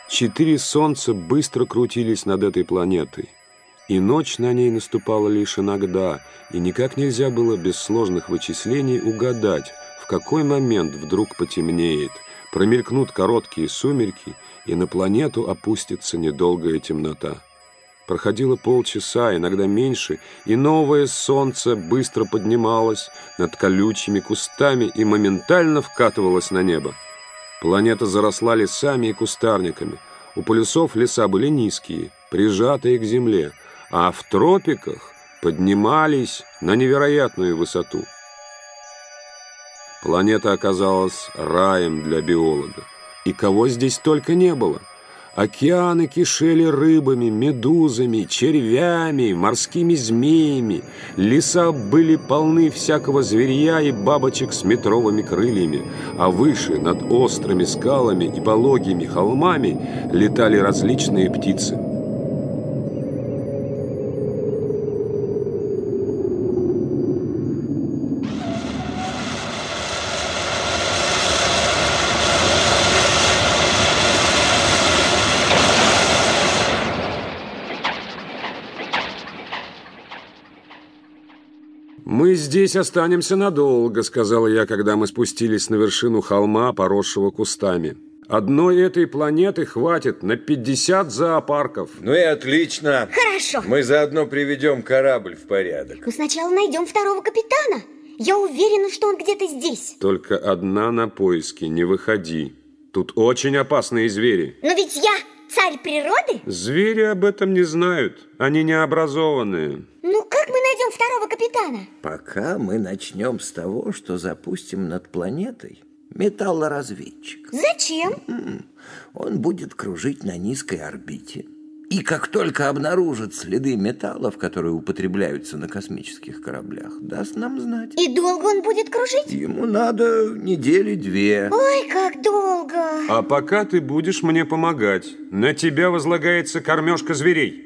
4 солнца быстро крутились над этой планетой, и ночь на ней наступала лишь иногда, и никак нельзя было без сложных вычислений угадать, в какой момент вдруг потемнеет, промелькнут короткие сумерки, и на планету опустится недолгая темнота. Проходило полчаса, иногда меньше, и новое солнце быстро поднималось над колючими кустами и моментально вкатывалось на небо. Планета заросла лесами и кустарниками. У полюсов леса были низкие, прижатые к земле, а в тропиках поднимались на невероятную высоту. Планета оказалась раем для биолога. И кого здесь только не было. Океаны кишели рыбами, медузами, червями, морскими змеями. Леса были полны всякого зверья и бабочек с метровыми крыльями, а выше, над острыми скалами и пологими холмами, летали различные птицы. «Мы здесь останемся надолго», — сказал я, когда мы спустились на вершину холма, поросшего кустами. «Одной этой планеты хватит на 50 зоопарков». Ну и отлично. Хорошо. Мы заодно приведем корабль в порядок. Но сначала найдем второго капитана. Я уверена, что он где-то здесь. «Только одна на поиски, не выходи. Тут очень опасные звери». Но ведь я царь природы. Звери об этом не знают. Они необразованные. Ну, как мы найдем второго капитана? Пока мы начнем с того, что запустим над планетой металлоразведчик. Зачем? Он будет кружить на низкой орбите. И как только обнаружит следы металлов, которые употребляются на космических кораблях, даст нам знать. И долго он будет кружить? Ему надо 2 недели. Ой, как долго. А пока ты будешь мне помогать. На тебя возлагается кормежка зверей.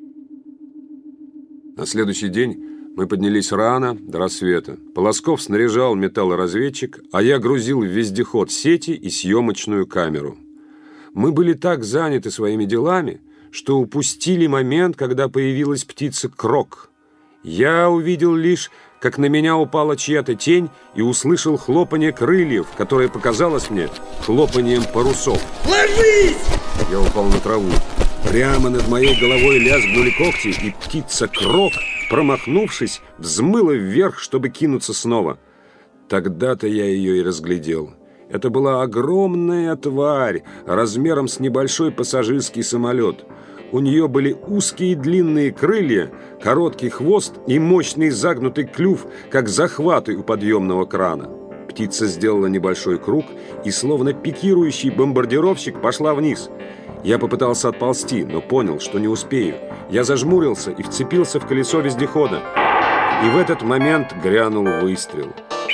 На следующий день мы поднялись рано, до рассвета. Полосков снаряжал металлоразведчик, а я грузил в вездеход сети и съемочную камеру. Мы были так заняты своими делами, что упустили момент, когда появилась птица Крок. Я увидел лишь, как на меня упала чья-то тень, и услышал хлопанье крыльев, которое показалось мне хлопаньем парусов. Ложись! Я упал на траву. Прямо над моей головой лязгнули когти, и птица Крок, промахнувшись, взмыла вверх, чтобы кинуться снова. Тогда-то я ее и разглядел. Это была огромная тварь, размером с небольшой пассажирский самолет. У нее были узкие длинные крылья, короткий хвост и мощный загнутый клюв, как захваты у подъемного крана. Птица сделала небольшой круг и, словно пикирующий бомбардировщик, пошла вниз. Я попытался отползти, но понял, что не успею. Я зажмурился и вцепился в колесо вездехода. И в этот момент грянул выстрел.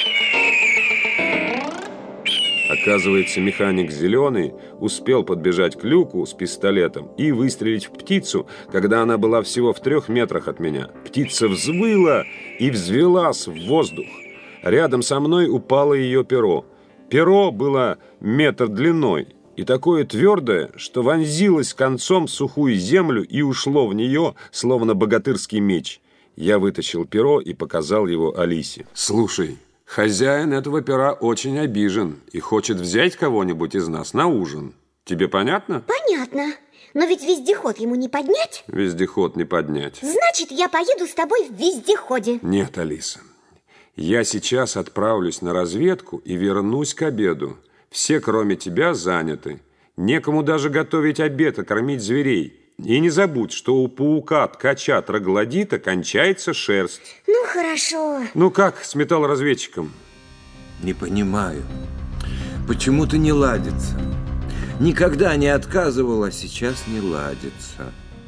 Оказывается, механик Зеленый успел подбежать к люку с пистолетом и выстрелить в птицу, когда она была всего в 3 метрах от меня. Птица взвыла и взвелась в воздух. Рядом со мной упало ее перо. Перо было 1 метр длиной и такое твердое, что вонзилось концом в сухую землю и ушло в нее, словно богатырский меч. Я вытащил перо и показал его Алисе. «Слушай, хозяин этого пера очень обижен и хочет взять кого-нибудь из нас на ужин. Тебе понятно?» Понятно. Но ведь вездеход ему не поднять? Вездеход не поднять. Значит, я поеду с тобой в вездеходе. Нет, Алиса. Я сейчас отправлюсь на разведку и вернусь к обеду. Все, кроме тебя, заняты. Некому даже готовить обед и кормить зверей. И не забудь, что у паука, ткача, троглодита кончается шерсть. Ну, хорошо. Ну как с металлоразведчиком? Не понимаю, почему-то не ладится. Никогда не отказывал, а сейчас не ладится.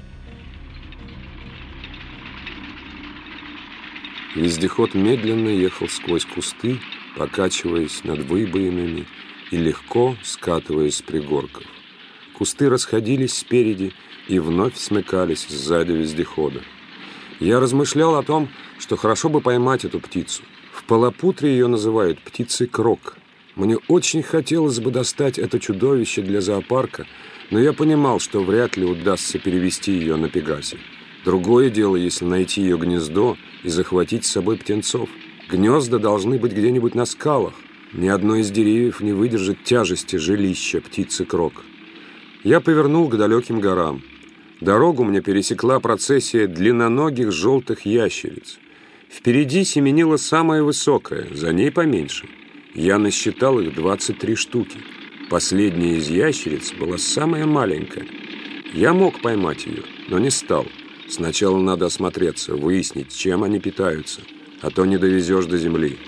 Вездеход медленно ехал сквозь кусты, покачиваясь над выбоинами и легко скатываясь с пригорков. Кусты расходились спереди и вновь смыкались сзади вездехода. Я размышлял о том, что хорошо бы поймать эту птицу. В Полопутре ее называют птицей Крок. Мне очень хотелось бы достать это чудовище для зоопарка, но я понимал, что вряд ли удастся перевести ее на Пегасе. Другое дело, если найти ее гнездо и захватить с собой птенцов. Гнезда должны быть где-нибудь на скалах. Ни одно из деревьев не выдержит тяжести жилища птицы-крок. Я повернул к далеким горам. Дорогу мне пересекла процессия длинноногих желтых ящериц. Впереди семенила самая высокая, за ней поменьше. Я насчитал их 23 штуки. Последняя из ящериц была самая маленькая. Я мог поймать ее, но не стал. Сначала надо осмотреться, выяснить, чем они питаются, а то не довезешь до земли.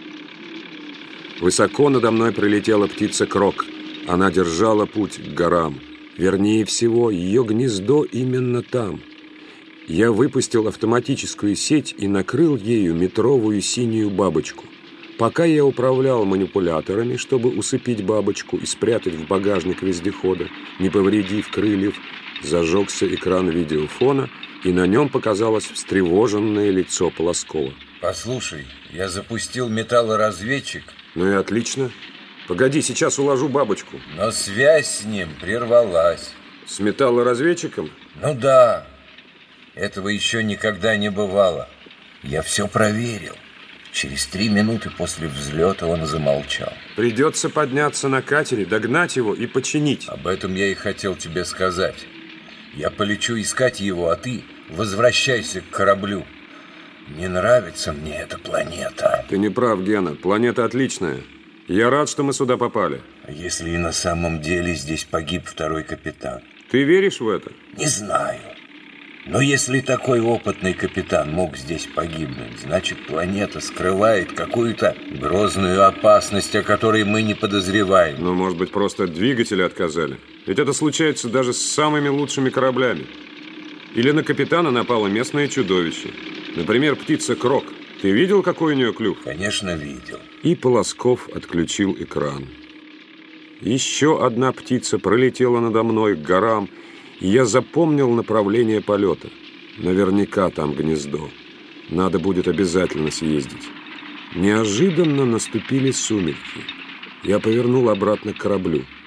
Высоко надо мной пролетела птица-крок. Она держала путь к горам. Вернее всего, ее гнездо именно там. Я выпустил автоматическую сеть и накрыл ею метровую синюю бабочку. Пока я управлял манипуляторами, чтобы усыпить бабочку и спрятать в багажник вездехода, не повредив крыльев, зажегся экран видеофона, и на нем показалось встревоженное лицо Полоскова. Послушай, я запустил металлоразведчик. Ну и отлично. Погоди, сейчас уложу бабочку. Но связь с ним прервалась. С металлоразведчиком? Ну да. Этого еще никогда не бывало. Я все проверил. Через 3 минуты после взлета он замолчал. Придется подняться на катере, догнать его и починить. Об этом я и хотел тебе сказать. Я полечу искать его, а ты возвращайся к кораблю. Не нравится мне эта планета. Ты не прав, Гена. Планета отличная. Я рад, что мы сюда попали. А если и на самом деле здесь погиб второй капитан? Ты веришь в это? Не знаю. Но если такой опытный капитан мог здесь погибнуть, значит, планета скрывает какую-то грозную опасность, о которой мы не подозреваем. Ну, может быть, просто двигатели отказали. Ведь это случается даже с самыми лучшими кораблями. Или на капитана напало местное чудовище. Например, птица-крок. Ты видел, какой у нее клюв? Конечно, видел. И Полосков отключил экран. Еще одна птица пролетела надо мной к горам, и я запомнил направление полета. Наверняка там гнездо. Надо будет обязательно съездить. Неожиданно наступили сумерки. Я повернул обратно к кораблю.